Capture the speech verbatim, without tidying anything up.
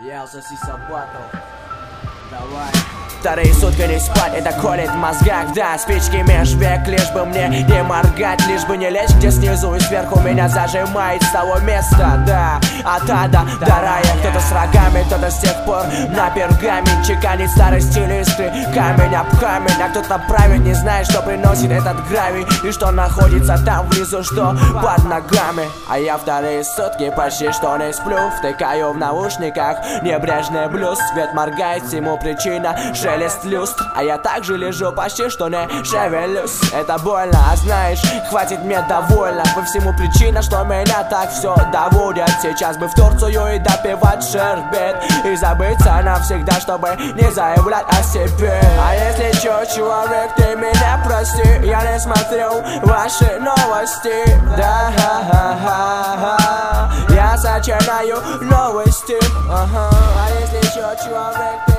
Я соси собаку. Давай. Вторые сутки не спать, это колет в мозгах, да. Спички меж век, лишь бы мне не моргать, лишь бы не лечь, где снизу и сверху меня зажимает с того места, да. От ада до рая, кто-то с рогами, кто-то с тех пор на пергамент чеканит старой стилисты. Камень об камень, а кто-то правит, не знает, что приносит этот гравий и что находится там внизу, что под ногами. А я вторые сутки почти что не сплю, втыкаю в наушниках небрежный блюз. Свет моргает, всему причина шелест люстр, а я также лежу, почти что не шевелюсь. Это больно, а знаешь, хватит мне довольно. По всему причина, что меня так все доводят. Сейчас бы в Турцию и допивать шербет и забыться навсегда, чтобы не заявлять о себе. А если чё, человек, ты меня прости, я не смотрю ваши новости. Да, ха-ха-ха, я сочиняю новости. Ага. А если чё, человек,